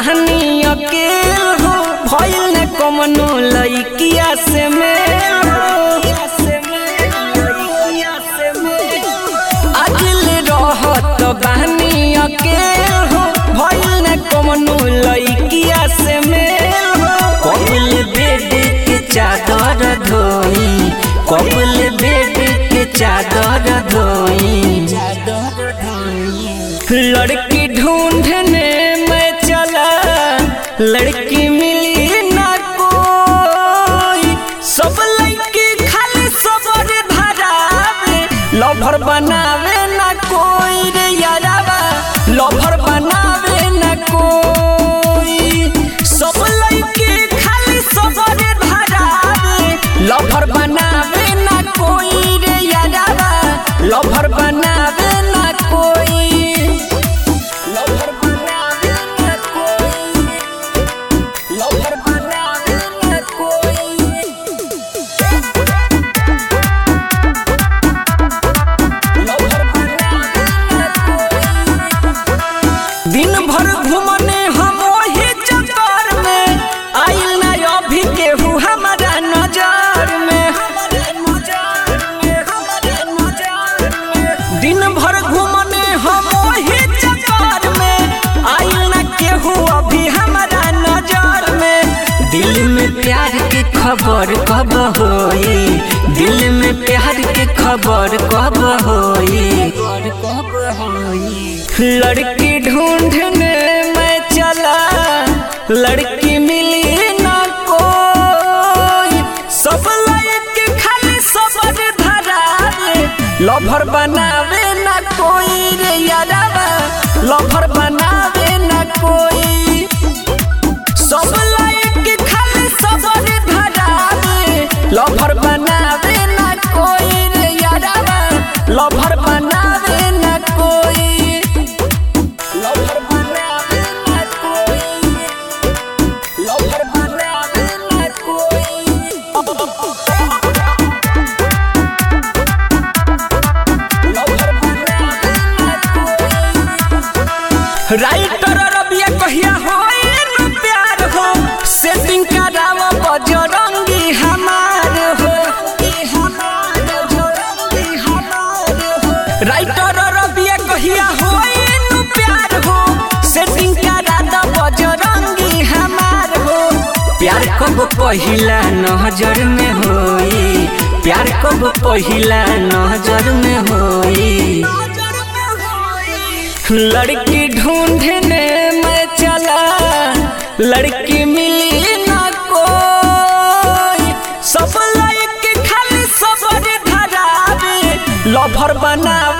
बहनी अकेल हो भइल न कमनो लइकिया से मेल अजिल रहत बहनी अकेल हो भइल न कमनो लइकिया से मेल कबल बेड के चादर धोई कबल बेड के चादर धोई लड़की ढूंढने मैं चला लड़की मिली ना कोई सब लड़की खाली सबर धरावे लवर बनावे ना कोई रे यारावा लवर बनावे ना कोई सब लड़की खाली सबर धरावे लवर बनावे ना कोई रे यारावा लवर बनावे ना कोई दिन भर घूमने हम वही चक्कर में आइल ना अभी केहू हमारा नजर में दिन भर घूमने हम वही चक्कर में आइल ना केहू अभी हमारा नजर में दिल में प्यार की खबर कब होई दिल में प्यार की खबर कब होई लड़की ढूंढने मैं चला लड़की मिली ना कोई सब लड़की खाली सबर धरावे लवर बनावे ना कोई रे यारावा लवर बनावे ना कोई सब लड़की खाली सबर धरावे लवर बनावे ना कोई रे यारावा लवर बनावे ना कोई राइटर रबिया कहिया होई न प्यार हो सेटिंग कराव बजरंगी हमार हो राइटर रबिया कहिया होई न प्यार हो सेटिंग कराव बजरंगी हमार हो प्यार कब पहिला नजर में होई प्यार कब पहिला नजर में होई लड़की ढूंढने मैं चला लड़की मिली ना कोई सब लड़की खाली सबर धरावे लवर बनावे